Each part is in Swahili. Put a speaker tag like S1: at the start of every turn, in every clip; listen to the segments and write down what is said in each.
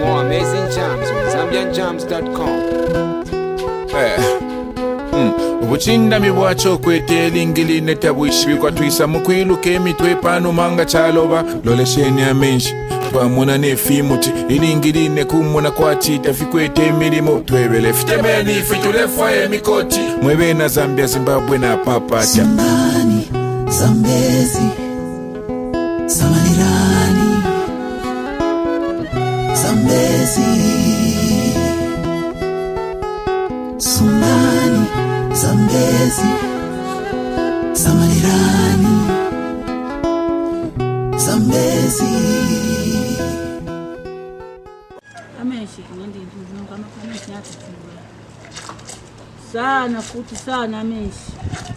S1: more amazing jams on ZambianJams.com.
S2: Ubuchinda mibwacho kweteli ingili netabwishi kwa twisa mukwiluka emitwe pano manga chaloba lolesheni amenshi twamuna nefimuti ilingili nekumuna kwachita fikwete emilimo twebele fitemeni fitulefa emikoti mwebe na Zambia Zimbabwe na papacha
S3: Sumani, Zambezi, Samalirani, Zambezi, Sumani, Zambezi, Samalirani, Zambezi.
S4: Sana futi sana amenshi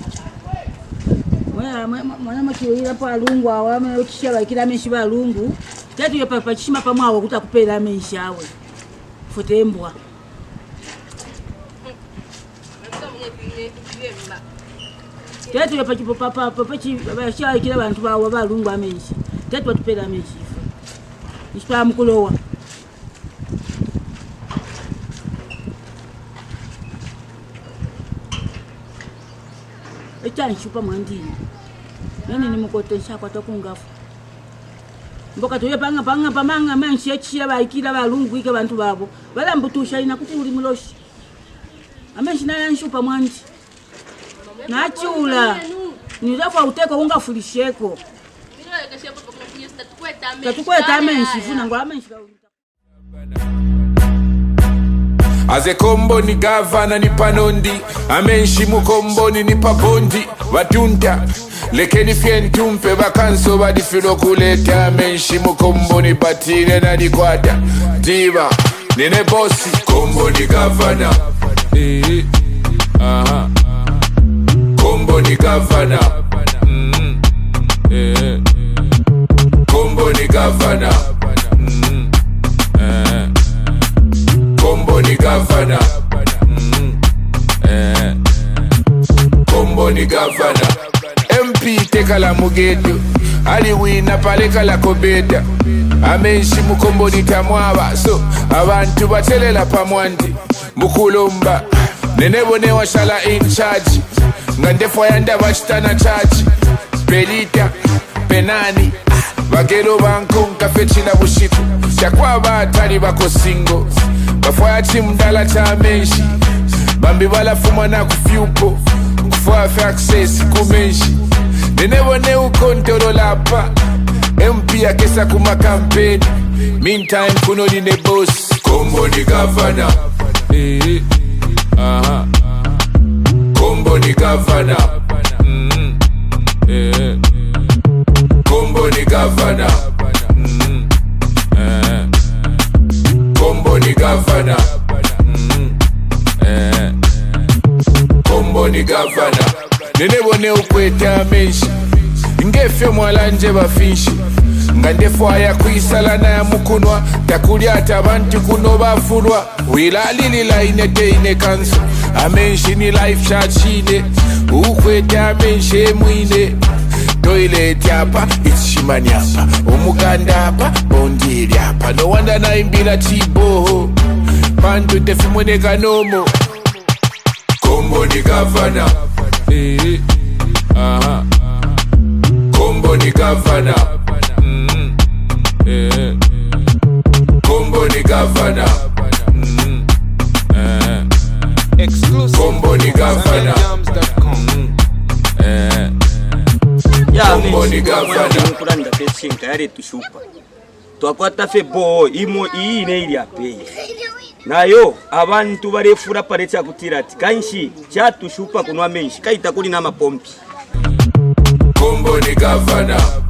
S4: mwana makiwira pa lungu awame ukishaba kila amenshi ba lungu tatu yopa pachima pamwawo kutakupela amenshi awe futembwa tatu yopa chipo papa pachi basha kila bantu bawo ba lungu amenshi tatu watupela amenshi ishpa mkulowa echanchupa mwandini nani ni mukotesha kwa tokungafu mboka tuye panga pamanga menshi echira baikira balungu ike bantu babo balambutusha ina kuti uli muloshi amenshi na yanshupa mwandi nachula nizafa uteko ungafulisheko tatukweta amenshi funa ngo amenshi
S2: Aze kombo ni gavana ni panondi amenshi mukomboni ni pabondi watunta lekeni fientumpe bakanso badifilo kuleta amenshi mukomboni batire na dikwata diva nene bossi kombo ni gavana aha kombo ni gavana kombo ni gavana Kombo ni gavana Kombo ni gavana MP tekala mugedo ali wina paleka la kobeda amenshi mukombo ni tamwaba so abantu batelela pamwandi mukulomba nenebone washala in charge ngandefo yanda bashitana charge pelita penani bagero bankonka fechina bushiku chakwaba atali bako singo bafaya chimdala cha menshi bambi bala fuma na kufyupo kufaya access kumenshi nenebone ukontolo lapa MP akesa kuma campaign meantime kuno ni ne boss kombo ni gavana aha kombo ni gavana kombo ni gavana kombo ni gavana kombo ni gavana nenebone ukweta menshi ngefyo mwalanje bafishi ngandefo aya kuisala na ya mukunwa takulia atabantu kuno bafulwa wilalilila inete ine kanso amenshi ni life chachine ukweta menshi mwine toilet yapa itshimani yapa umuganda hapa bondiri hapa no wanda na imbila chiboho bantu tefimweneka nomo kombo ni gavana aha kombo ni gavana kombo ni gavana
S1: Exclusive
S2: kombo ni gavana
S5: kombo ni gavana kuranda peshinka yare tushupa twakwata febo imo ine ili apei nayo abantu barefura parecha kutirati kanshi chatushupa kunwa menshi kaita kuli na mapompi
S2: kombo ni gavana